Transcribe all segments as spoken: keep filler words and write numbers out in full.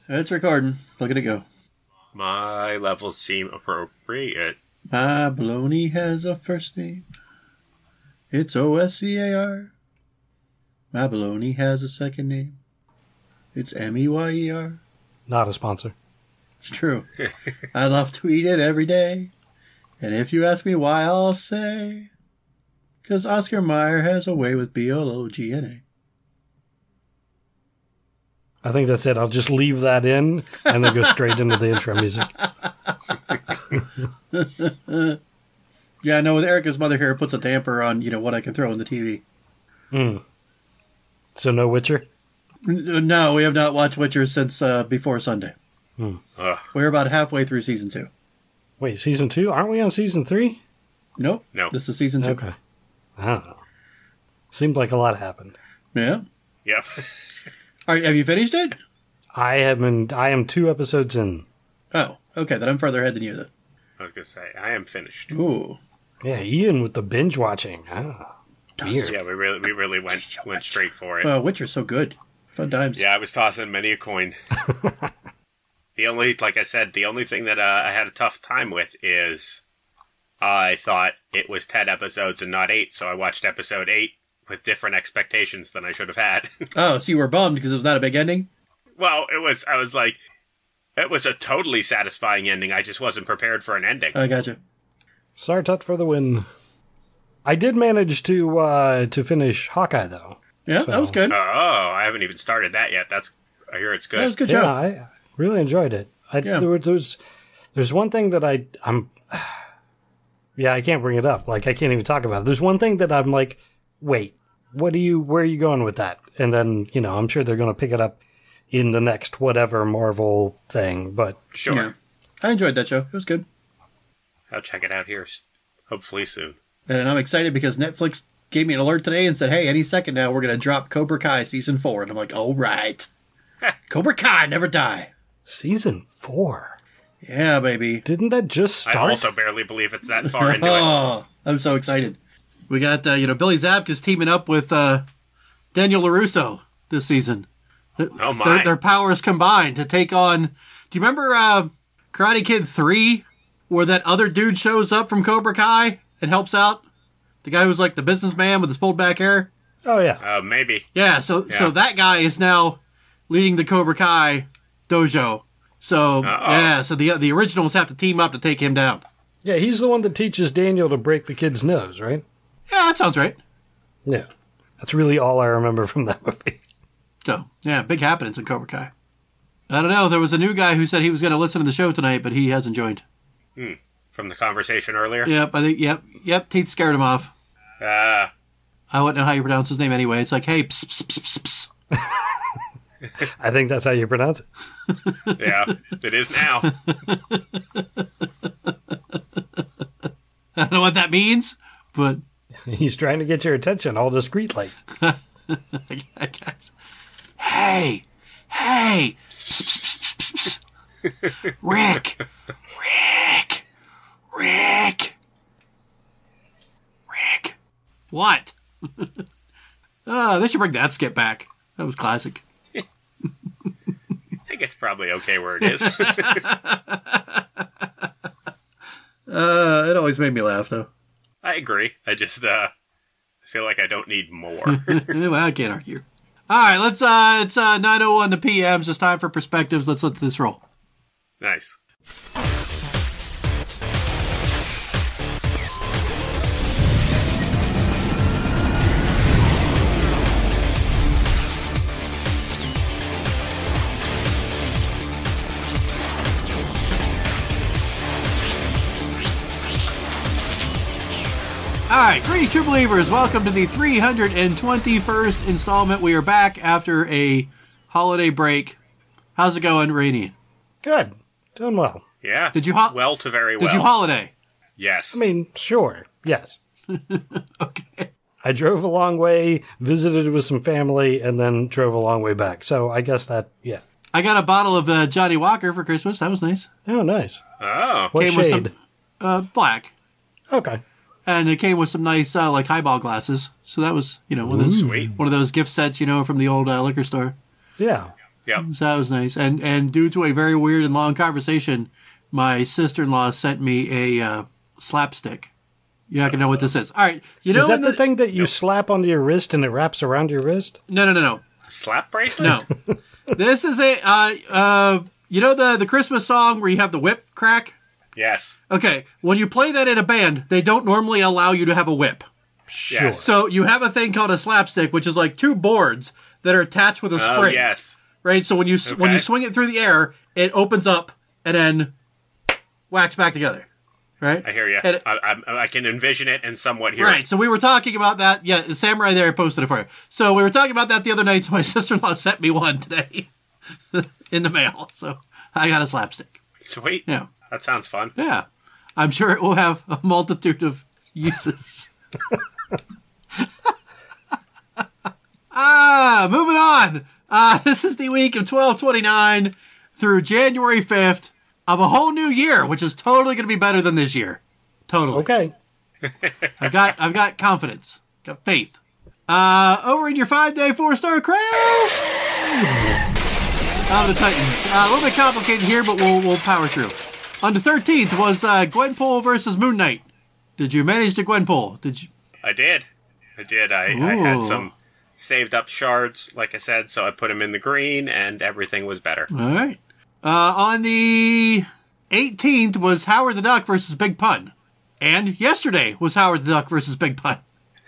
It's recording. Look at it go. My levels seem appropriate. My baloney has a first name. It's O S C A R. My baloney has a second name. It's M E Y E R. Not a sponsor. It's true. I love to eat it every day. And if you ask me why, I'll say... Because Oscar Mayer has a way with B L O G N A. I think that's it. I'll just leave that in and then go straight into the intro music. Yeah, no, with Erica's mother here, it puts a damper on, you know, what I can throw in the T V. Mm. So no Witcher? N- No, we have not watched Witcher since uh, before Sunday. Hmm. We're about halfway through season two. Wait, season two? Aren't we on season three? Nope. No. This is season two. Okay. I don't know. Seemed like a lot happened. Yeah. Yep. Are, have you finished it? I have been. I am two episodes in. Oh, okay. Then I'm further ahead than you then. I was going to say, I am finished. Ooh. Yeah, Ian with the binge watching. Ah, weird. Yeah, we really we really went went straight for it. Well, Witcher's so good. Fun times. Yeah, I was tossing many a coin. The only, like I said, the only thing that uh, I had a tough time with is I thought it was ten episodes and not eight, so I watched episode eight with different expectations than I should have had. Oh, so you were bummed because it was not a big ending? Well, it was, I was like, it was a totally satisfying ending. I just wasn't prepared for an ending. I gotcha. Sartut for the win. I did manage to uh, to finish Hawkeye, though. Yeah, So- that was good. Oh, I haven't even started that yet. That's, I hear it's good. That was a good Yeah, show. I really enjoyed it. I, Yeah. there, were- there's there's one thing that I I'm yeah I can't bring it up. Like I can't even talk about it. There's one thing that I'm like, wait, what do you? Where are you going with that? And then you know I'm sure they're going to pick it up in the next whatever Marvel thing. But Sure. Yeah. I enjoyed that show. It was good. I'll check it out here, s- hopefully soon. And I'm excited because Netflix gave me an alert today and said, hey, any second now we're going to drop Cobra Kai season four. And I'm like, all right. Cobra Kai, never die. season four, Yeah, baby. didn't that just start? I also barely believe it's that far into it. Oh, I'm so excited. We got, uh, you know, Billy Zabka's teaming up with uh, Daniel LaRusso this season. Oh, my. Their, their powers combined to take on... Do you remember uh, Karate Kid three, where that other dude shows up from Cobra Kai and helps out? The guy who's like the businessman with his pulled back hair? Oh yeah, Uh, maybe. Yeah, so Yeah. so that guy is now leading the Cobra Kai dojo. So, Uh-oh. yeah, so the the originals have to team up to take him down. yeah. He's the one that teaches Daniel to break the kid's nose, right? Yeah, that sounds right. Yeah, that's really all I remember from that movie. So, yeah, big happenings in Cobra Kai. I don't know. There was a new guy who said he was going to listen to the show tonight, but he hasn't joined. From the conversation earlier. Yep, I think, yep, yep, Teeth scared him off. Uh, I wouldn't know how you pronounce his name anyway. It's like, hey, pss, pss, pss, pss, pss. I think that's how you pronounce it. yeah, it is now. I don't know what that means, but He's trying to get your attention all discreetly. I guess. Hey, hey, pss, pss, pss, pss. Rick, Rick, Rick, Rick. What? Oh, they should bring that skit back. That was classic. I think it's probably okay where it is. Uh, it always made me laugh, though. I agree. I just, uh, feel like I don't need more. Well, I can't argue. All right, let's. Uh, it's uh, nine oh one to P M. It's time for perspectives. Let's let this roll. Nice. All right, greetings, true believers. Welcome to the three hundred twenty-first installment. We are back after a holiday break. How's it going, Rainey? Good. Doing well. Yeah. Did you ho- well to very well. Did you holiday? Yes. I mean, sure. Yes. Okay. I drove a long way, visited with some family, and then drove a long way back. So I guess that, yeah. I got a bottle of uh, Johnny Walker for Christmas. That was nice. Oh, nice. Oh. What Came with shade? some- Uh, black. Okay. And it came with some nice, uh, like, highball glasses. So that was, you know, one of those, Sweet. one of those gift sets, you know, from the old uh, liquor store. Yeah. Yep. So that was nice. And and due to a very weird and long conversation, my sister-in-law sent me a uh, slapstick. You're not going to know what this is. All right. You know Is that in the, thing that you slap onto your wrist and it wraps around your wrist? No, no, no, no. Slap bracelet? No. This is a, uh, uh, you know the, the Christmas song where you have the whip crack? Yes. Okay. When you play that in a band, they don't normally allow you to have a whip. Sure. Yes. So you have a thing called a slapstick, which is like two boards that are attached with a Oh, spring. yes. Right? So when you when you Okay. swing it through the air, it opens up and then whacks back together. Right? I hear you. And- I, I, I can envision it and somewhat hear Right, it. so we were talking about that. Yeah, Samurai there posted it for you. So we were talking about that the other night, so my sister-in-law sent me one today in the mail. So I got a slapstick. Sweet. Yeah. That sounds fun. Yeah. I'm sure it will have a multitude of uses. ah, moving on. Uh, this is the week of twelve twenty-nine through January fifth of a whole new year, which is totally going to be better than this year. Totally. Okay. I've got I've got confidence. Got faith. Uh, over in your five-day, four-star crash. Out of the Titans. Uh, a little bit complicated here, but we'll we'll power through. On the thirteenth was uh, Gwenpool versus Moon Knight. Did you manage to Gwenpool? Did you? I did. I did. I, I had Ooh. some saved up shards, like I said, so I put them in the green, and everything was better. All right. Uh, on the eighteenth was Howard the Duck versus Big Pun. And yesterday was Howard the Duck versus Big Pun.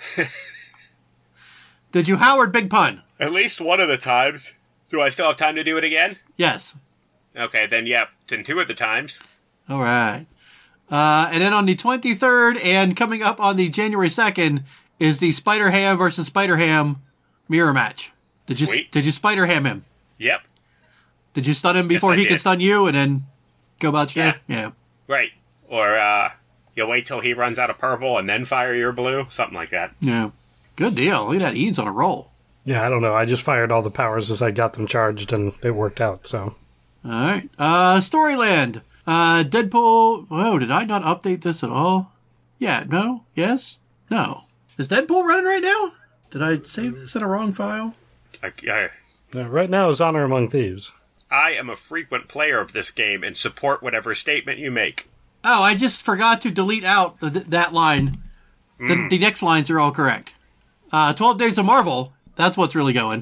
Did you Howard Big Pun? At least one of the times. Do I still have time to do it again? Yes. Okay, then yep. Then two of the times. All right. Uh, and then on the twenty-third and coming up on the January second is the Spider-Ham versus Spider-Ham mirror match. Did you Sweet. did you Spider-Ham him? Yep. Did you stun him before I he did. could stun you and then go about your Yeah. day? Yeah. Right. Or uh, you wait till he runs out of purple and then fire your blue. Something like that. Yeah. Good deal. Look at that. Eads on a roll. Yeah, I don't know. I just fired all the powers as I got them charged, and it worked out. So All right. Uh, Storyland. Uh, Deadpool. Whoa, did I not update this at all? Yeah, no? Yes? No. Is Deadpool running right now? Did I save this in a wrong file? I, I, uh, right now is Honor Among Thieves. I am a frequent player of this game and support whatever statement you make. Oh, I just forgot to delete out the, that line. The, the next lines are all correct. Uh, twelve Days of Marvel. That's what's really going.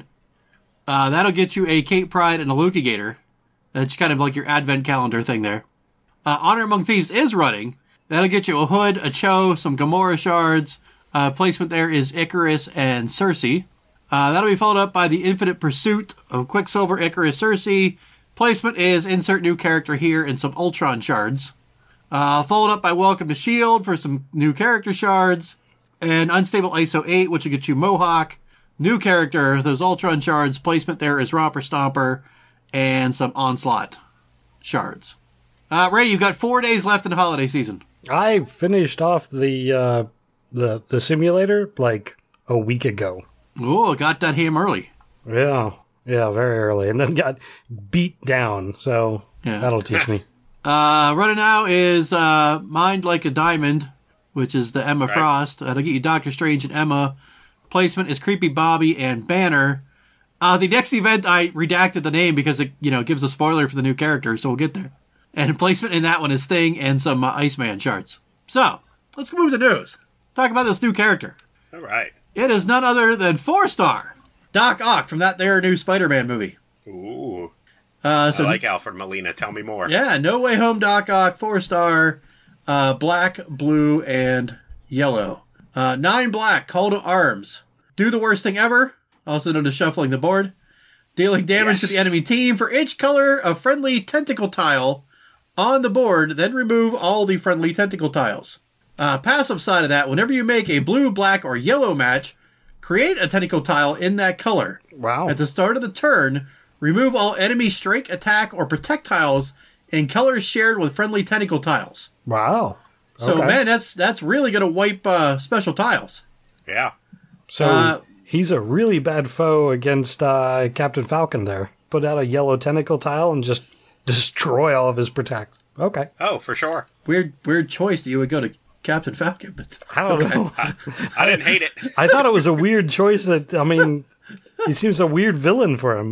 Uh, that'll get you a Kate Pride and a Luki Gator. That's kind of like your advent calendar thing there. Uh, Honor Among Thieves is running. That'll get you a Hood, a Cho, some Gamora shards. Uh, placement there is Icarus and Cersei. Uh, that'll be followed up by the Infinite Pursuit of Quicksilver, Icarus, Cersei. Placement is insert new character here and some Ultron shards. Uh, followed up by Welcome to S H I E L D for some new character shards. And Unstable I S O eight, which will get you Mohawk. New character, those Ultron shards. Placement there is Romper Stomper and some Onslaught shards. Uh, Ray, you've got four days left in the holiday season. I finished off the uh, the the simulator like a week ago. Oh, got that ham early. Yeah, yeah, very early, and then got beat down. So Yeah. that'll teach me. Uh, running now is uh, Mind Like a Diamond, which is the Emma Right. Frost. That'll get you Doctor Strange and Emma. Placement is Creepy Bobby and Banner. Uh, the next event, I redacted the name because it, you know, gives a spoiler for the new character, so we'll get there. And placement in that one is Thing and some uh, Iceman charts. So, let's move to news. Talk about this new character. All right. It is none other than four-star Doc Ock from that there new Spider-Man movie. Ooh. Uh, so I like Alfred Molina. Tell me more. Yeah, No Way Home Doc Ock, four star, uh, black, blue, and yellow. Uh, nine black, Call to Arms. Do the worst thing ever, also known as shuffling the board. Dealing damage Yes. to the enemy team for each color of friendly tentacle tile on the board, then remove all the friendly tentacle tiles. Uh, passive side of that, whenever you make a blue, black, or yellow match, create a tentacle tile in that color. Wow. At the start of the turn, remove all enemy strike, attack, or protect tiles in colors shared with friendly tentacle tiles. Wow. So, Okay. man, that's that's really going to wipe uh, special tiles. Yeah. So uh, he's a really bad foe against uh, Captain Falcon there. Put out a yellow tentacle tile and just destroy all of his protect. Okay. Oh, for sure. Weird weird choice that you would go to Captain Falcon. But I don't know. I didn't hate it. I thought it was a weird choice that, I mean, he seems a weird villain for him, but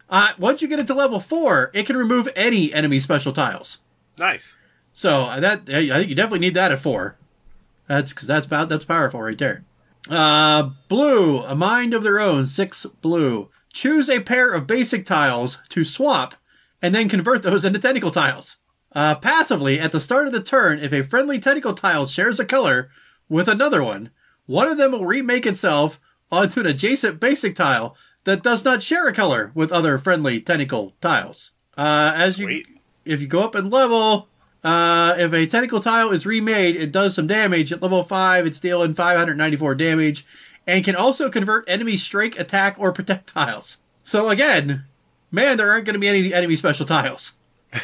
Uh, once you get it to level four, it can remove any enemy special tiles. Nice. So uh, that I think you definitely need that at four. That's because that's about that's powerful right there. Uh, blue, a mind of their own, six blue. Choose a pair of basic tiles to swap, and then convert those into tentacle tiles. Uh, passively, at the start of the turn, if a friendly tentacle tile shares a color with another one, one of them will remake itself onto an adjacent basic tile that does not share a color with other friendly tentacle tiles. Uh, as you, Sweet. if you go up in level, uh, if a tentacle tile is remade, it does some damage. At level five, it's dealing five hundred ninety-four damage, and can also convert enemy strike, attack, or protect tiles. So again, man, there aren't going to be any enemy special tiles.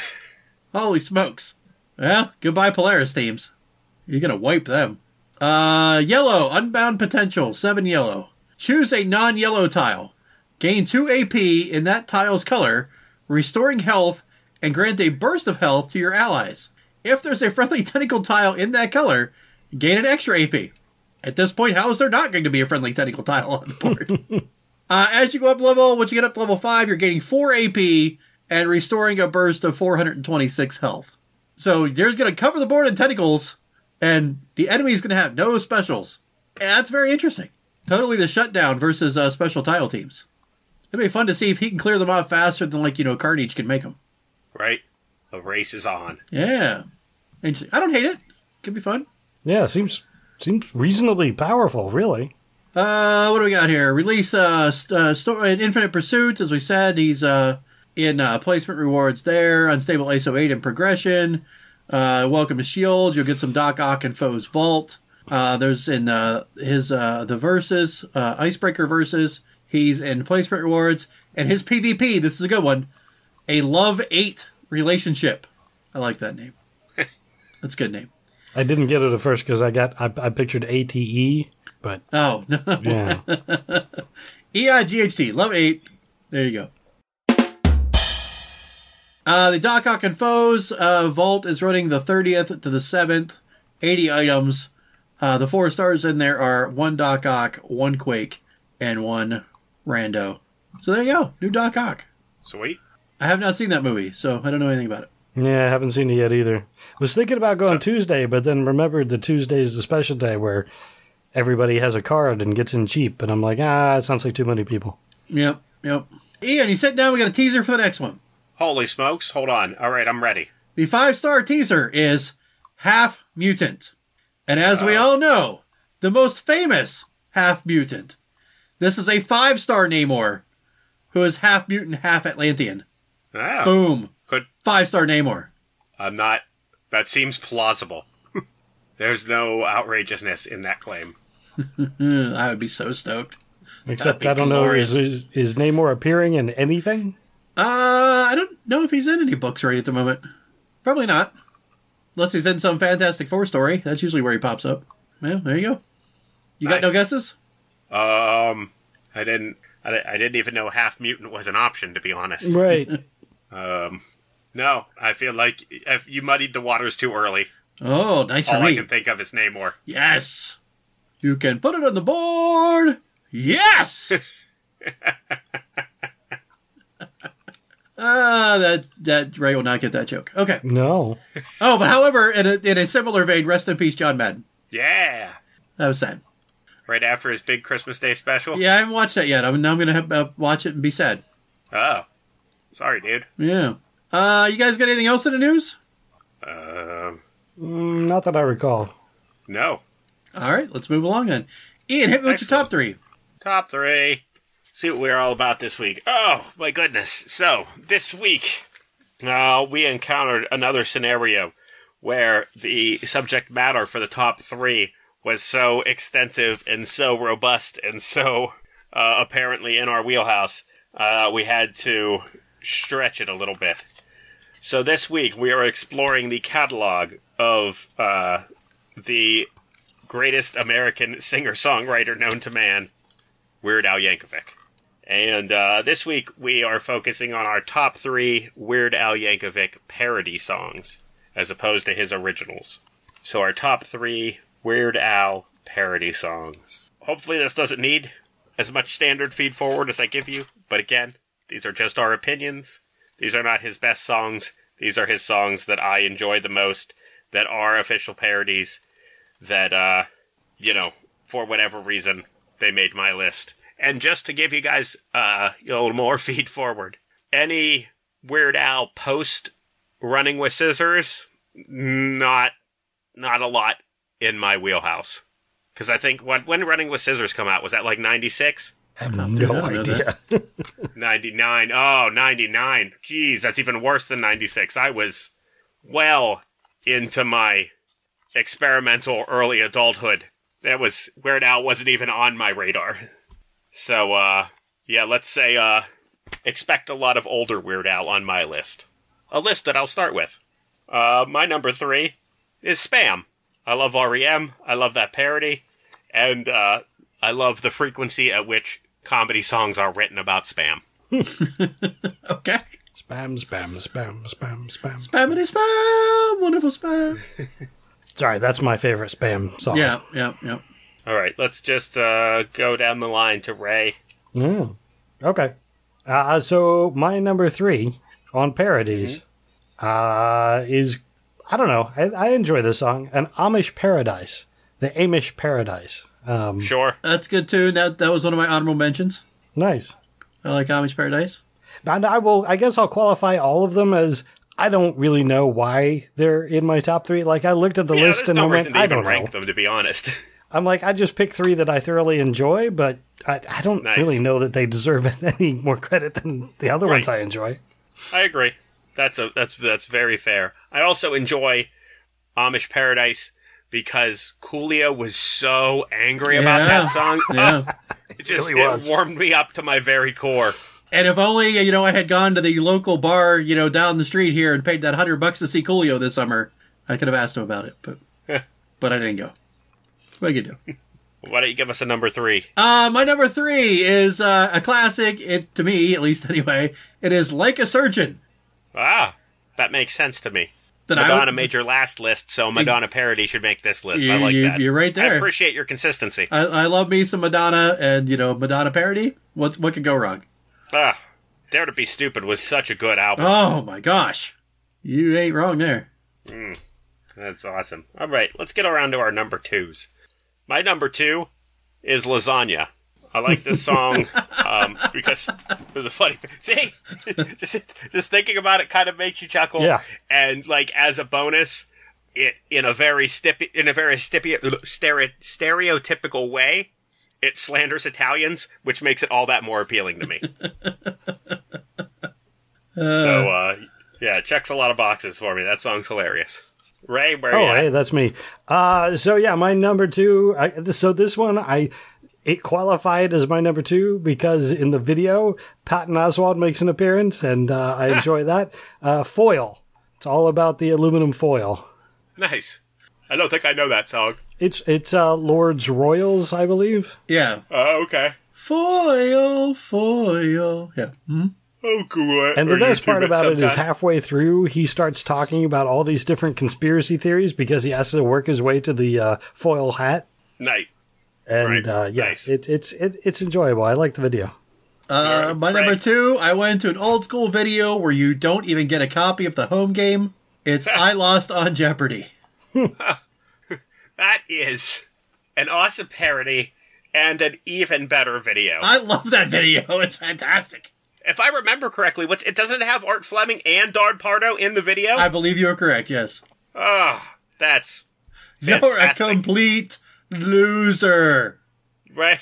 Holy smokes. Well, goodbye Polaris teams. You're going to wipe them. Uh, yellow, Unbound Potential, seven yellow. Choose a non-yellow tile. Gain two A P in that tile's color, restoring health, and grant a burst of health to your allies. If there's a friendly tentacle tile in that color, gain an extra A P. At this point, how is there not going to be a friendly tentacle tile on the board? uh, as you go up level, once you get up to level five, you're gaining four A P and restoring a burst of four hundred twenty-six health. So you're going to cover the board in tentacles, and the enemy's going to have no specials. And that's very interesting. Totally the shutdown versus uh, special tile teams. It'll be fun to see if he can clear them off faster than, like, you know, Carnage can make them. Right? The race is on. Yeah. Interesting. I don't hate it. Could be fun. Yeah, seems seems reasonably powerful, really. Uh, what do we got here? Release uh, st- uh sto- Infinite Pursuit. As we said, he's uh in uh, placement rewards there. Unstable A S O eight in progression. Uh, welcome to Shield. You'll get some Doc Ock and Foe's Vault. Uh, there's in uh, his uh, the verses, uh, Icebreaker verses. He's in placement rewards, and his PvP. This is a good one. A Love eight relationship. I like that name. That's a good name. I didn't get it at first because I got I, I pictured A T E, but Oh no. yeah, E I G H T. Love eight. There you go. Uh, the Doc Ock and Foes uh, Vault is running the thirtieth to the seventh. eighty items. Uh, the four stars in there are one Doc Ock, one Quake, and one Rando. So there you go. New Doc Ock. Sweet. I have not seen that movie, so I don't know anything about it. yeah, I haven't seen it yet either. Was thinking about going So- Tuesday, but then remembered that Tuesday is the special day where everybody has a card and gets in cheap, and I'm like, ah, it sounds like too many people. Yep, yep. Ian, you sit down. We got a teaser for the next one. Holy smokes. Hold on. All right, I'm ready. The five-star teaser is Half Mutant. And as we all know, the most famous Half Mutant. This is a five-star Namor who is half mutant, half Atlantean. Ah, Boom. Could Five-star Namor. I'm not. That seems plausible. There's no outrageousness in that claim. Mm, I would be so stoked. Except be I don't know, glorious. is, is is Namor appearing in anything? Uh, I don't know if he's in any books right at the moment. Probably not. Unless he's in some Fantastic Four story. That's usually where he pops up. Well, there you go. You got no Nice. guesses? Um, I didn't. I, di- I didn't even know half mutant was an option, to be honest. Right. Um, no, I feel like if you muddied the waters too early. Oh, nice for All I me. can think of is Namor. Yes! You can put it on the board! Yes! Ah, that that Ray will not get that joke. Okay. No. Oh, but however, in a, in a similar vein, rest in peace, John Madden. Yeah, That was sad. right after his big Christmas Day special. Yeah, I haven't watched that yet. I'm now I'm gonna have, uh, watch it and be sad. Oh, sorry, dude. Yeah. Uh, you guys got anything else in the news? Um, Mm, not that I recall. no. All right, let's move along then. Ian, hit me with your top three. Top three. See what we're all about this week. Oh, my goodness. So, this week, uh, we encountered another scenario where the subject matter for the top three was so extensive and so robust and so uh, apparently in our wheelhouse, uh, we had to stretch it a little bit. So this week, we are exploring the catalog of uh, the greatest American singer-songwriter known to man, Weird Al Yankovic. And uh, this week, we are focusing on our top three Weird Al Yankovic parody songs, as opposed to his originals. So our top three Weird Al parody songs. Hopefully this doesn't need as much standard feed forward as I give you, but again, These are just our opinions. These are not his best songs. These are his songs that I enjoy the most, that are official parodies, that, uh, you know, for whatever reason, they made my list. And just to give you guys uh, a little more feed forward, any Weird Al post Running with Scissors, not not a lot in my wheelhouse. Because I think, when, when Running with Scissors come out, was that like ninety-six? I have no idea. ninety-nine. Oh, ninety-nine. Jeez, that's even worse than ninety-six. I was well into my experimental early adulthood. That was, Weird Al wasn't even on my radar. So, uh, yeah, let's say, uh, expect a lot of older Weird Al on my list. A list that I'll start with. Uh, my number three is Spam. I love R E M. I love that parody. And, uh, I love the frequency at which comedy songs are written about spam. Okay. Spam, spam, spam, spam, spam. Spammity spam! Wonderful spam! Sorry, that's my favorite Spam song. Yeah, yeah, yeah. All right, let's just uh, go down the line to Ray. Mm. Okay. Uh, so my number three on parodies mm-hmm. uh, is, I don't know, I, I enjoy this song, An Amish Paradise. The Amish Paradise. Um, sure. That's good too. That, that was one of my honorable mentions. Nice. I like Amish Paradise. And I will, I guess I'll qualify all of them as I don't really know why they're in my top three. Like, I looked at the yeah, list and no I went, reason to I even don't rank know. them, to be honest. I'm like, I just picked three that I thoroughly enjoy, but I, I don't nice. really know that they deserve any more credit than the other right. ones I enjoy. I agree. That's a that's that's very fair. I also enjoy Amish Paradise because Coolio was so angry yeah. about that song. Yeah. It just it, really it warmed me up to my very core. And if only, you know, I had gone to the local bar, you know, down the street here and paid that hundred bucks to see Coolio this summer, I could have asked him about it, but but I didn't go. What you do? Why don't you give us a number three? Uh, my number three is uh, a classic. It to me, at least anyway, it is Like a Surgeon. Ah, that makes sense to me. That Madonna I, made your last list, so Madonna parody should make this list. You, I like you, that. You're right there. I appreciate your consistency. I, I love me some Madonna, and you know, Madonna parody. What what could go wrong? Ah, Dare to Be Stupid was such a good album. Oh my gosh, you ain't wrong there. Mm, that's awesome. All right, let's get around to our number twos. My number two is Lasagna. I like this song um, because there's a funny. See, just just thinking about it kind of makes you chuckle. Yeah. And like as a bonus, it in a very stippy, in a very stippy, stere- stereotypical way, it slanders Italians, which makes it all that more appealing to me. uh, so uh, yeah, it checks a lot of boxes for me. That song's hilarious. Ray, where are oh, you at? hey, that's me. Uh, so yeah, my number two. I, so this one, I it qualified as my number two because in the video, Patton Oswalt makes an appearance, and uh, I enjoy that. Uh, foil. It's all about the aluminum foil. Nice. I don't think I know that song. It's it's uh, Lord's Royals, I believe. Yeah. Oh, okay. Foil, foil. Yeah. Hmm? Oh, cool. And the Or best YouTube part about it is sometime. halfway through, he starts talking about all these different conspiracy theories because he has to work his way to the uh, foil hat. Nice. And Right. uh, yeah, Nice. it, it's it, it's enjoyable. I like the video. Uh, Alright, my Craig. number two, I went to an old school video where you don't even get a copy of the home game. It's I Lost on Jeopardy. That is an awesome parody and an even better video. I love that video. It's fantastic. If I remember correctly, what's it doesn't have Art Fleming and Don Pardo in the video? I believe you are correct, yes. Oh, that's You're a fantastic. complete loser. Right.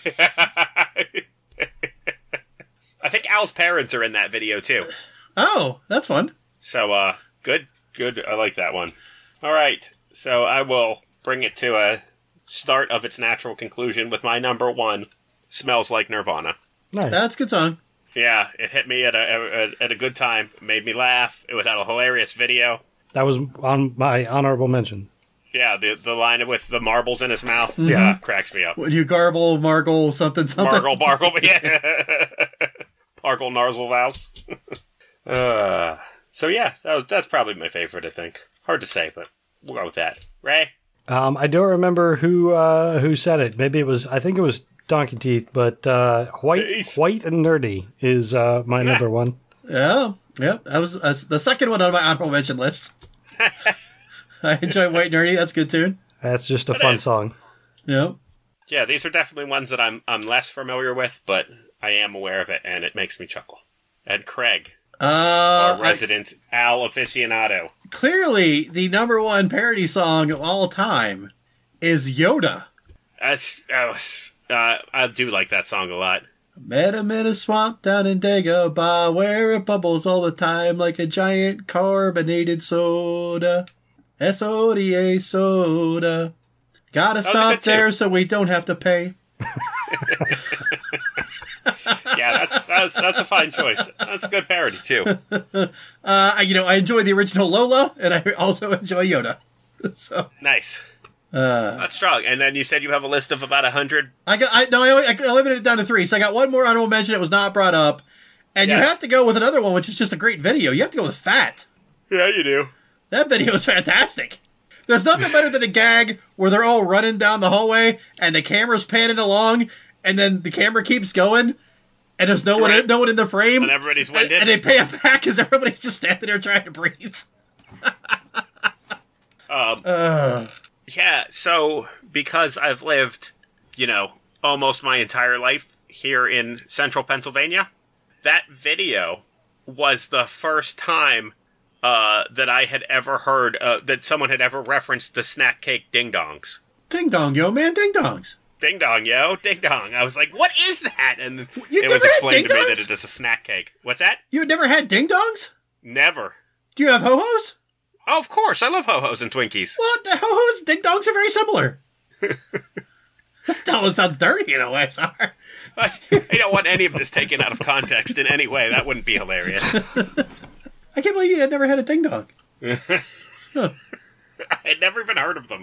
I think Al's parents are in that video too. Oh, that's fun. So, uh, good, good. I like that one. All right. So I will bring it to a start of its natural conclusion with my number one, Smells Like Nirvana. Nice. That's a good song. Yeah, it hit me at a, a at a good time. It made me laugh. It had a hilarious video. That was on my honorable mention. Yeah, the the line with the marbles in his mouth. Mm-hmm. Yeah, cracks me up. When you garble, margle, something, something. Margle, bargle, yeah. Bargle, Narzle, Vouse. uh, so yeah, that was, that's probably my favorite, I think. Hard to say, but we'll go with that. Ray? Um, I don't remember who uh, who said it. Maybe it was. I think it was Donkey Teeth, but uh, White Teeth. White and Nerdy is uh, my Yeah. number one. Yeah, yeah. That was uh, the second one on my honorable mention list. I enjoy White Nerdy. That's a good tune. That's just a It fun is. song. Yeah. Yeah, these are definitely ones that I'm I'm less familiar with, but I am aware of it, and it makes me chuckle. And Craig, Uh, our resident Al aficionado. I- clearly, the number one parody song of all time is Yoda. That's, uh, uh, I do like that song a lot. Met him in a swamp down in Dagobah where it bubbles all the time like a giant carbonated soda. S O D A soda. Gotta was a stop good tune. there so we don't have to pay. Yeah, that's that's that's a fine choice. That's a good parody too. Uh, I- you know, I enjoy the original Lola, and I also enjoy Yoda. So, Nice. uh, That's strong. And then you said you have a list of about a hundred. I got, I, no, I, only- I limited it down to three. So I got one more honorable mention that was not brought up. And you Yes. have to go with another one, which is just a great video. You have to go with Fat. Yeah, you do. That video is fantastic. There's nothing better than a gag where they're all running down the hallway and the camera's panning along, and then the camera keeps going, and there's no one, Right. in, no one in the frame, And everybody's and, winded. and they pay it back because everybody's just standing there trying to breathe. Um, Uh, yeah. So because I've lived, you know, almost my entire life here in central Pennsylvania, that video was the first time uh, that I had ever heard uh, that someone had ever referenced the snack cake ding dongs. ding dong, yo, man, ding dongs. Ding dong, yo, ding dong. I was like, what is that? And You've it was never had explained to me ding-dongs? that it is a snack cake. What's that? You had never had ding dongs? Never. Do you have ho hos? Oh, of course. I love ho-hos and Twinkies. Well, the ho hos, ding dongs are very similar. That almost sounds dirty in a way. Sorry. I don't want any of this taken out of context in any way. That wouldn't be hilarious. I can't believe you had never had a ding dong. I had never even heard of them.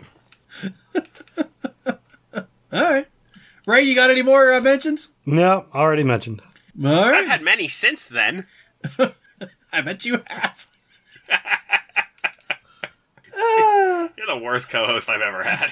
All right. Ray, you got any more uh, mentions? No, already mentioned. All I've right. had many since then. I bet you have. You're the worst co-host I've ever had.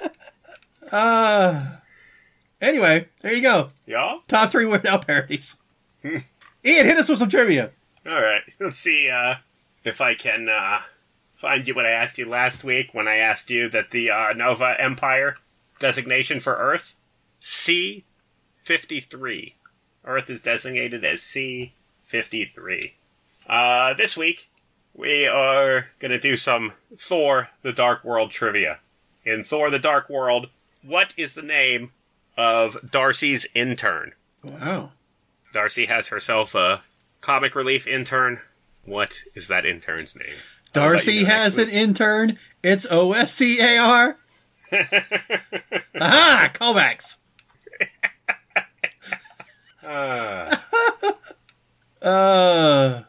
Uh, anyway, there you go. Y'all? Top three Weird Al parodies. Ian, hit us with some trivia. All right. Let's see uh, if I can uh, find you what I asked you last week when I asked you that the uh, Nova Empire designation for Earth, C fifty-three. Earth is designated as C fifty-three. Uh, this week, we are going to do some Thor the Dark World trivia. In Thor the Dark World, what is the name of Darcy's intern? Wow. Darcy has herself a comic relief intern. What is that intern's name? I'll let Darcy you know has next an intern. It's O S C A R. Aha! Callbacks. week. Uh, Uh,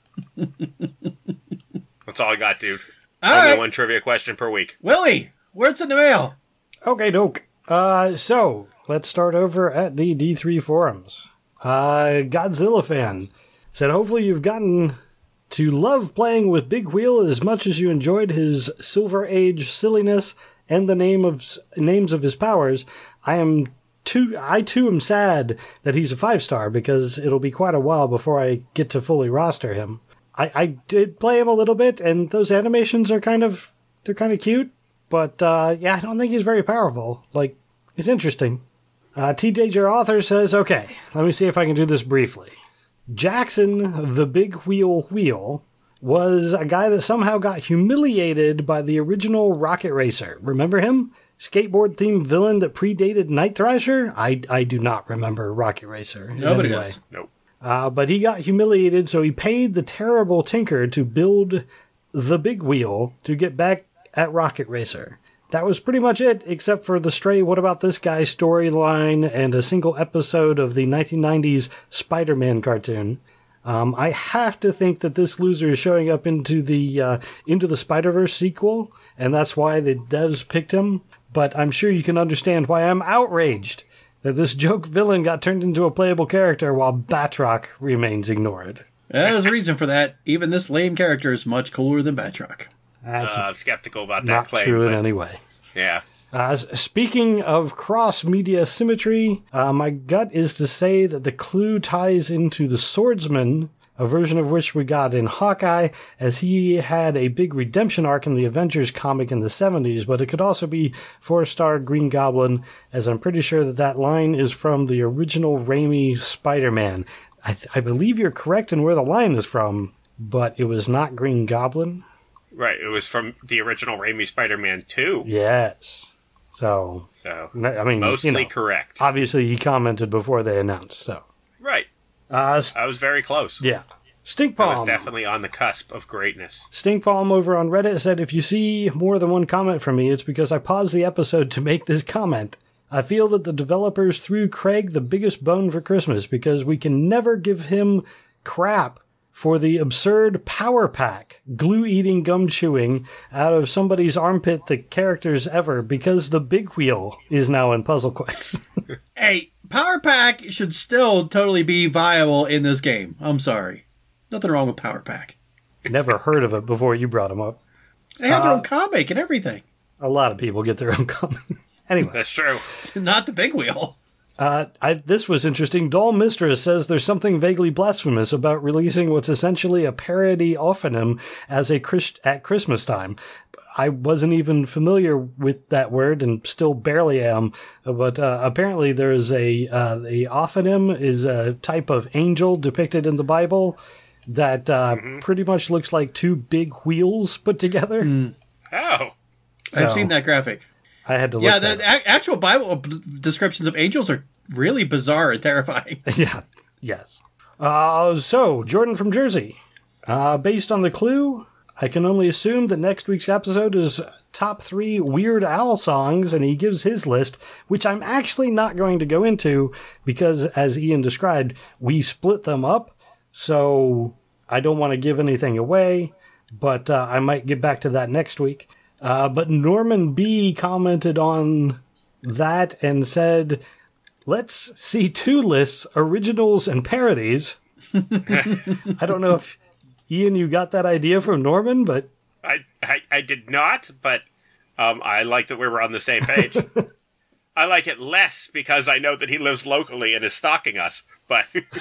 that's all I got, dude. all Only right. one trivia question per week. Willie, where's in the mail? Okay, doke. Uh, so let's start over at the D three forums. Uh, Godzilla fan said, hopefully you've gotten to love playing with Big Wheel as much as you enjoyed his Silver Age silliness and the name of names of his powers. I am too. I too am sad that he's a five star because it'll be quite a while before I get to fully roster him. I, I did play him a little bit, and those animations are kind of they're kind of cute. But, uh, yeah, I don't think he's very powerful. Like, he's interesting. Uh, T J J Author says, okay, let me see if I can do this briefly. Jackson, the Big Wheel Wheel, was a guy that somehow got humiliated by the original Rocket Racer. Remember him? Skateboard-themed villain that predated Night Thrasher? I, I do not remember Rocket Racer. in Nobody any way. does. Nope. Uh, but he got humiliated, so he paid the terrible Tinker to build the Big Wheel to get back at Rocket Racer. That was pretty much it, except for the stray What About This Guy storyline and a single episode of the nineteen nineties Spider-Man cartoon. Um, I have to think that this loser is showing up into the uh, into the Spider-Verse sequel, and that's why the devs picked him. But I'm sure you can understand why I'm outraged that this joke villain got turned into a playable character while Batroc remains ignored. There's a reason for that. Even this lame character is much cooler than Batroc. That's Uh, I'm skeptical about that not claim. true in but- any way. Yeah. Uh, speaking of cross-media symmetry, uh, my gut is to say that the clue ties into The Swordsman, a version of which we got in Hawkeye, as he had a big redemption arc in the Avengers comic in the seventies, but it could also be four-star Green Goblin, as I'm pretty sure that that line is from the original Raimi Spider-Man. I, th- I believe you're correct in where the line is from, but it was not Green Goblin. Right, it was from the original Raimi Spider-Man two. Yes. So, so I mean, mostly you know, correct. Obviously, he commented before they announced, so. Right. Uh, I was very close. Yeah. Stinkpalm. I was definitely on the cusp of greatness. Stinkpalm over on Reddit said, if you see more than one comment from me, it's because I paused the episode to make this comment. I feel that the developers threw Craig the biggest bone for Christmas because we can never give him crap for the absurd power pack, glue-eating, gum-chewing, out of somebody's armpit the characters ever, because the big wheel is now in Puzzle Quest. Hey, Power Pack should still totally be viable in this game. I'm sorry. Nothing wrong with Power Pack. Never heard of it before you brought him up. They have their Uh, own comic and everything. A lot of people get their own comic. Anyway. That's true. Not the big wheel. Uh, I, this was interesting. Doll Mistress says there's something vaguely blasphemous about releasing what's essentially a parody ophonym as a Christ- at Christmas time. I wasn't even familiar with that word and still barely am, but uh, apparently there is a uh, a ophonym is a type of angel depicted in the Bible that uh, mm-hmm. pretty much looks like two big wheels put together. Mm. Oh, so, I've seen that graphic. I had to look yeah, that the a- actual Bible descriptions of angels are really bizarre and terrifying. Yeah, yes. Uh, so, Jordan from Jersey. Uh, based on the clue, I can only assume that next week's episode is top three Weird Al songs, and he gives his list, which I'm actually not going to go into because, as Ian described, we split them up, so I don't want to give anything away, but uh, I might get back to that next week. Uh, but Norman B. commented on that and said, let's see two lists, originals and parodies. I don't know if, Ian, you got that idea from Norman, but... I, I, I did not, but um, I like that we were on the same page. I like it less because I know that he lives locally and is stalking us, but...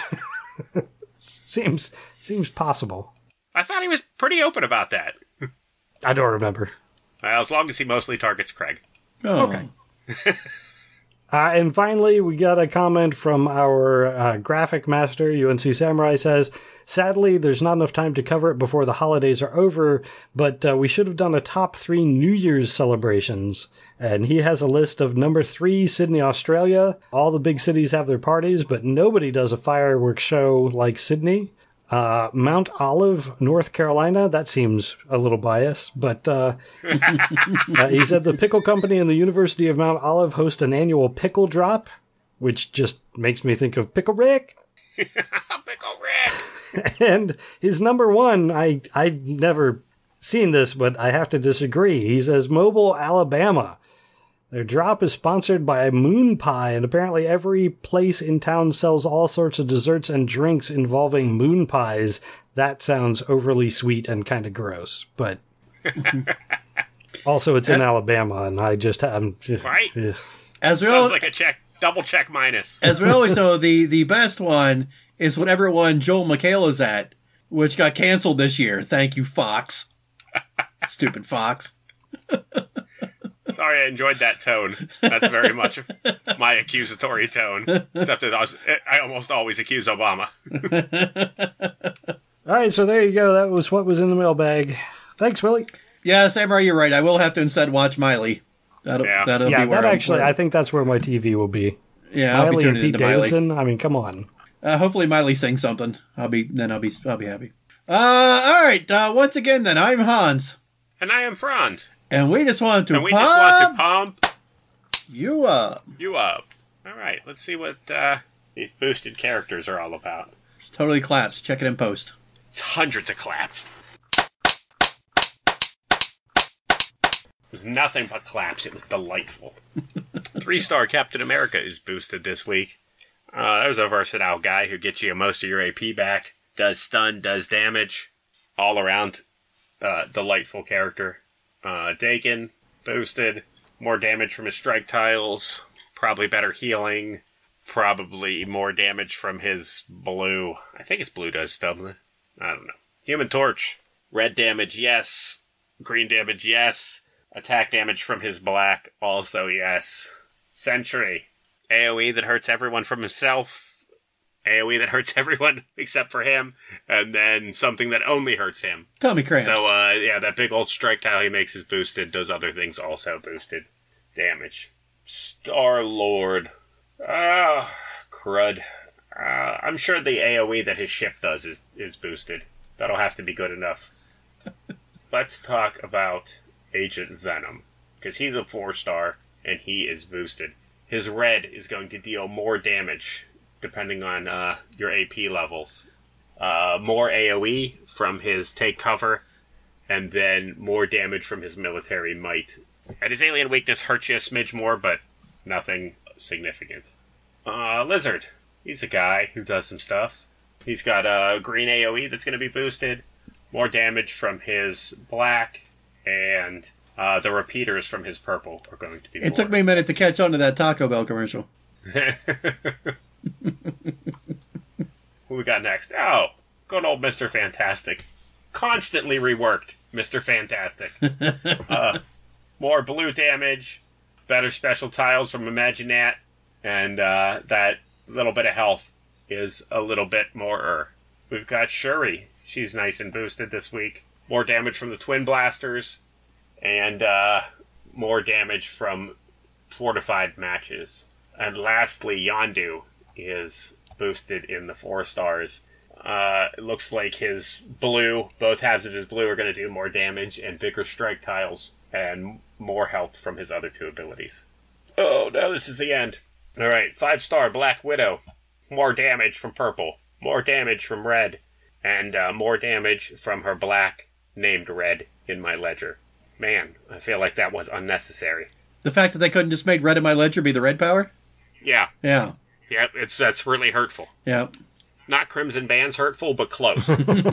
seems seems possible. I thought he was pretty open about that. I don't remember. Well, as long as he mostly targets Craig. Oh. Okay. uh, and finally, we got a comment from our uh, graphic master, U N C Samurai says, sadly, there's not enough time to cover it before the holidays are over, but uh, we should have done a top three New Year's celebrations. And he has a list of number three, Sydney, Australia. All the big cities have their parties, but nobody does a fireworks show like Sydney. Uh, Mount Olive, North Carolina. That seems a little biased, but uh, uh, he said the pickle company and the University of Mount Olive host an annual pickle drop, which just makes me think of Pickle Rick. Pickle Rick. And his number one, I I never seen this, but I have to disagree. He says Mobile, Alabama. Their drop is sponsored by Moon Pie, and apparently every place in town sells all sorts of desserts and drinks involving moon pies. That sounds overly sweet and kind of gross, but also it's in Alabama, and I just I'm just, right. Ugh. As we Sounds all, like a check, double check minus. as we always know, the the best one is whatever one Joel McHale is at, which got canceled this year. Thank you, Fox. Stupid Fox. Sorry, I enjoyed that tone. That's very much my accusatory tone. Except that I, was, I almost always accuse Obama. All right, so there you go. That was what was in the mailbag. Thanks, Willie. Yeah, Samurai, you're right. I will have to instead watch Miley. That'll, Yeah. that'll Yeah, be where that I'm- actually, I think that's where my T V will be. Yeah, I'll be Miley and tuning Pete into Miley. Davidson. I mean, come on. Uh, hopefully Miley sings something. I'll be then I'll be I'll be happy. Uh, all right. Uh, once again, then I'm Hans, And I am Franz. and we just want to And we pump just want to pump you up. you up. All right, let's see what uh, these boosted characters are all about. It's totally claps. Check it in post. It's hundreds of claps. It was nothing but claps. It was delightful. Three-star Captain America is boosted this week. Uh, there's a versatile guy who gets you most of your A P back. Does stun, does damage. All around uh, delightful character. Uh, Dakin, boosted. More damage from his strike tiles. Probably better healing. Probably more damage from his blue. I think his blue does stuff. I don't know. Human Torch. Red damage, yes. Green damage, yes. Attack damage from his black, also yes. Sentry. AoE that hurts everyone from himself. AoE that hurts everyone except for him. And then something that only hurts him. Tummy cramps. So, uh, yeah, that big old strike tile he makes is boosted. Those other things also boosted damage. Star-Lord. Ah, crud. Uh, I'm sure the AoE that his ship does is, is boosted. That'll have to be good enough. Let's talk about Agent Venom. Because he's a four-star, and he is boosted. His red is going to deal more damage, depending on uh, your A P levels. Uh, more AoE from his take cover, and then more damage from his military might. And his alien weakness hurts you a smidge more, but nothing significant. Uh, Lizard. He's a guy who does some stuff. He's got a green AoE that's going to be boosted. More damage from his black, and uh, the repeaters from his purple are going to be It more. took me a minute to catch on to that Taco Bell commercial. Who we got next? Oh, good old Mister Fantastic. Constantly reworked Mister Fantastic. uh, more blue damage, better special tiles from Imaginat, and uh, that little bit of health is a little bit more. We've got Shuri. She's nice and boosted this week. More damage from the Twin Blasters, and uh, more damage from fortified matches. And lastly, Yondu is boosted in the four stars. Uh, it looks like his blue, both halves of his blue are going to do more damage and bigger strike tiles and more health from his other two abilities. Oh, no, this is the end. Alright, five star Black Widow. More damage from purple. More damage from red. And uh, more damage from her black, named red, in my ledger. Man, I feel like that was unnecessary. The fact that they couldn't just make red in my ledger be the red power? Yeah. Yeah. Yep, it's that's really hurtful. Yeah. Not Crimson Band's hurtful, but close.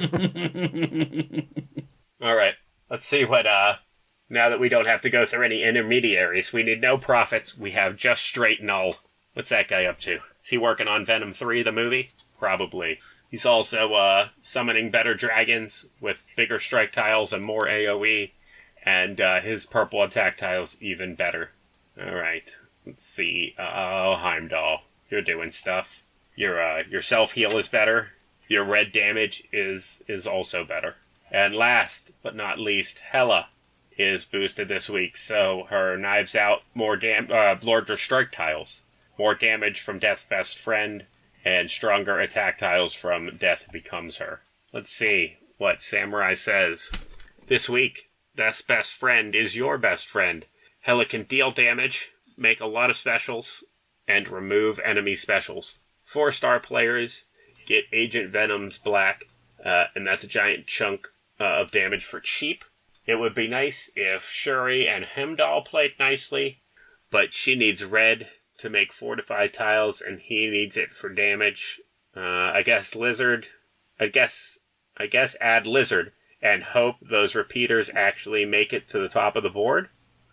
Alright, let's see what, uh... now that we don't have to go through any intermediaries, we need no profits, we have just straight null. What's that guy up to? Is he working on Venom three, the movie? Probably. He's also uh, summoning better dragons with bigger strike tiles and more AoE, and uh, his purple attack tiles even better. Alright, let's see. Oh, Heimdall, you're doing stuff. Your uh, your self-heal is better. Your red damage is, is also better. And last but not least, Hela is boosted this week, so her Knives Out, more dam- uh, larger strike tiles, more damage from Death's best friend, and stronger attack tiles from Death Becomes Her. Let's see what Samurai says. This week, Death's best friend is your best friend. Hela can deal damage, make a lot of specials, and remove enemy specials. Four-star players get Agent Venom's black, uh, and that's a giant chunk uh, of damage for cheap. It would be nice if Shuri and Heimdall played nicely, but she needs red to make fortified tiles, and he needs it for damage. Uh, I guess Lizard, I guess, I guess add Lizard, and hope those repeaters actually make it to the top of the board.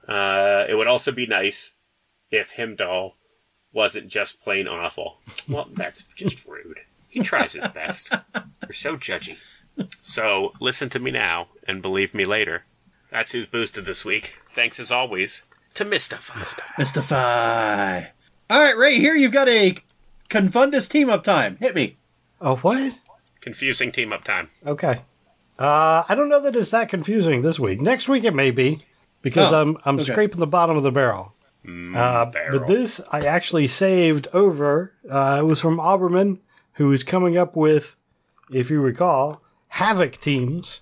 Uh, it would also be nice if Heimdall wasn't just plain awful. Well, that's just rude. He tries his best. You're so judgy. So, listen to me now, and believe me later. That's who's boosted this week. Thanks as always to Mystify. Mystify. All right, Ray, here you've got a Confundus team-up time. Hit me. Oh, what? Confusing team-up time. Okay. Uh, I don't know that it's that confusing this week. Next week it may be, because Oh, I'm I'm okay. scraping the bottom of the barrel. Mm, Uh, barrel. but this I actually saved over. Uh, it was from Auberman, who is coming up with, if you recall, Havoc teams,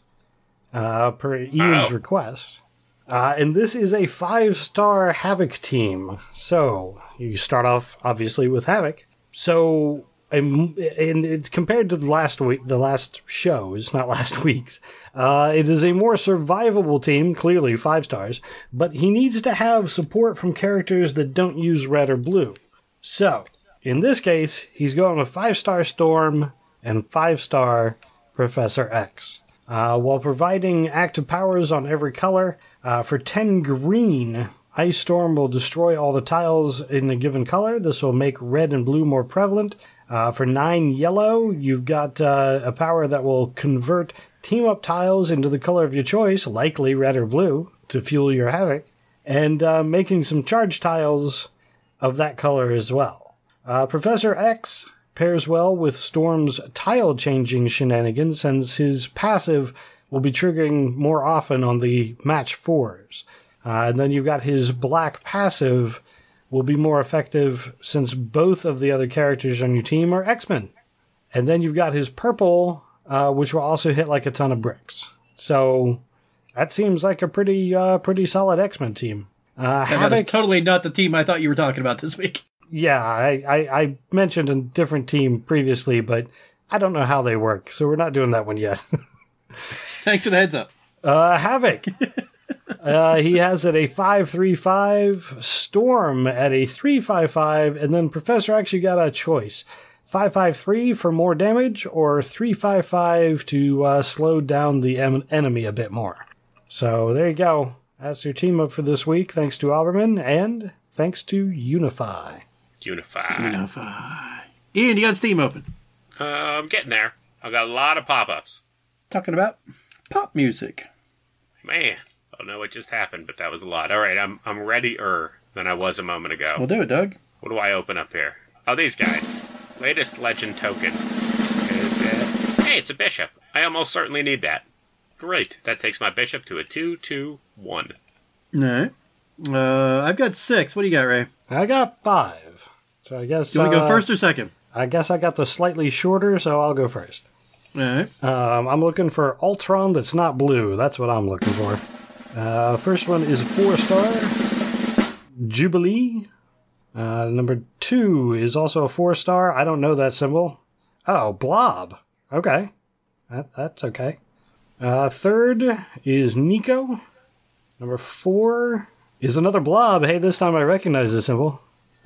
uh, per Ian's Oh. request. Uh, and this is a five-star Havoc team. So, you start off, obviously, with Havoc. So, and, and it's compared to the last week, the last shows, not last week's, uh, it is a more survivable team, clearly five stars, but he needs to have support from characters that don't use red or blue. So, in this case, he's going with five-star Storm and five-star Professor X. Uh, while providing active powers on every color, uh, for ten green, Ice Storm will destroy all the tiles in a given color. This will make red and blue more prevalent. Uh, for nine yellow, you've got uh, a power that will convert team-up tiles into the color of your choice, likely red or blue, to fuel your havoc, and uh, making some charge tiles of that color as well. Uh, Professor X pairs well with Storm's tile-changing shenanigans, since his passive will be triggering more often on the match fours. Uh, and then you've got his black passive will be more effective since both of the other characters on your team are X-Men. And then you've got his purple, uh, which will also hit like a ton of bricks. So that seems like a pretty uh, pretty solid X-Men team. Uh, And that is totally not the team I thought you were talking about this week. Yeah, I, I, I mentioned a different team previously, but I don't know how they work, so we're not doing that one yet. Thanks for the heads up. Uh, Havoc. uh, he has at a five three five, Storm at a three five five, and then Professor actually got a choice. five five three for more damage, or three five five to uh, slow down the em- enemy a bit more. So there you go. That's your team up for this week. Thanks to Alberman, and thanks to Unify. Unify. Unify. Ian, you got Steam open. Uh, I'm getting there. I've got a lot of pop-ups. Talking about pop music. Man, I don't know what just happened, but that was a lot. All right, I'm I'm readier than I was a moment ago. We'll do it, Doug. What do I open up here? Oh, these guys. Latest legend token. Is it? Hey, it's a bishop. I almost certainly need that. Great. That takes my bishop to a two two one. All right. Uh, I've got six. What do you got, Ray? I got five. So I guess... Do you want to uh, go first or second? I guess I got the slightly shorter, so I'll go first. All right. Um, I'm looking for Ultron that's not blue. That's what I'm looking for. Uh, first one is a four-star. Jubilee. Uh, number two is also a four-star. I don't know that symbol. Oh, Blob. Okay. That, that's okay. Uh, third is Nico. Number four is another Blob. Hey, this time I recognize the symbol.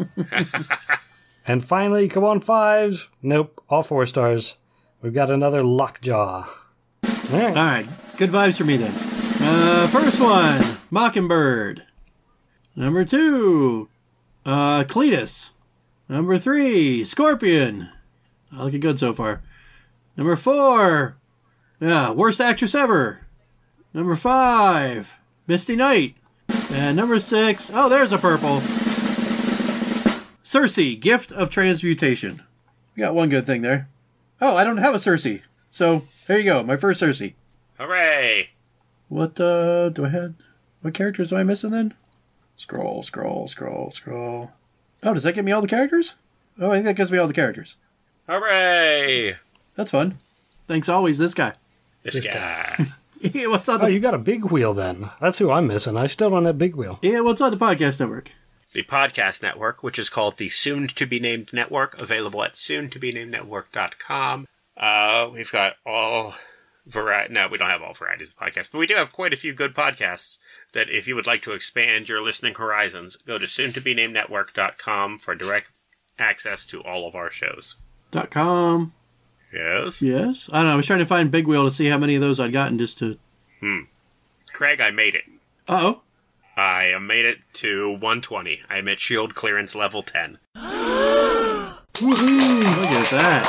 And finally, come on, fives. Nope, all four stars. We've got another Lockjaw. All right. All right. Good vibes for me then. Uh, first one, Mockingbird. Number two, uh, Cletus. Number three, Scorpion. Oh, looking good so far. Number four, yeah, worst actress ever. Number five, Misty Knight. And number six, oh, there's a purple. Cersei, Gift of Transmutation. We got one good thing there. Oh, I don't have a Cersei. So, there you go, my first Cersei. Hooray! What, uh, do I have? What characters am I missing then? Scroll, scroll, scroll, scroll. Oh, does that give me all the characters? Oh, I think that gives me all the characters. Hooray! That's fun. Thanks always, this guy. This, This guy. Yeah, what's on Oh, the, you got a big wheel then. That's who I'm missing. I still don't have big wheel. yeah, what's on the podcast network? The podcast network, which is called the Soon-to-be-named network, available at soon to be named network dot com. Uh, we've got all variety. No, we don't have all varieties of podcasts, but we do have quite a few good podcasts that if you would like to expand your listening horizons, go to soon to be named network dot com for direct access to all of our shows. Dot com. Yes? Yes. I don't know. I was trying to find Big Wheel to see how many of those I'd gotten just to... Hmm. Craig, I made it. Uh-oh. I made it to one twenty. I'm at shield clearance level ten. Woohoo! Look at that.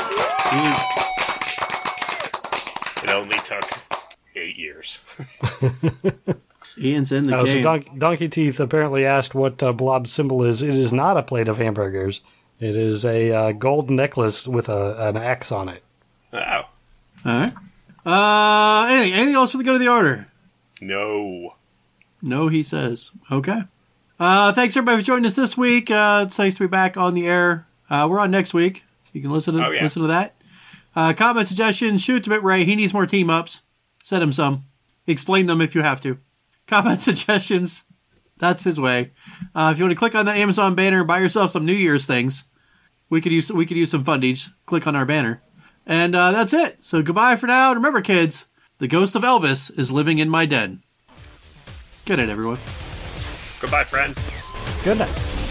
It only took eight years. Ian's in the Oh, game. so Don- Donkey Teeth apparently asked what uh, Blob symbol is. It is not a plate of hamburgers. It is a uh, gold necklace with a, an X on it. Oh. All right. Uh, anything, anything else for the good of the order? No. No, he says. Okay. Uh, thanks everybody for joining us this week. Uh, it's nice to be back on the air. Uh, we're on next week. You can listen to Oh, yeah. listen to that. Uh, comment, suggestions, shoot them at Ray. He needs more team ups. Send him some. Explain them if you have to. Comment, suggestions. That's his way. Uh, if you want to click on that Amazon banner and buy yourself some New Year's things, we could use we could use some fundies. Click on our banner. And uh, that's it. So goodbye for now. And remember, kids, the ghost of Elvis is living in my den. Good night, everyone. Goodbye, friends. Good night.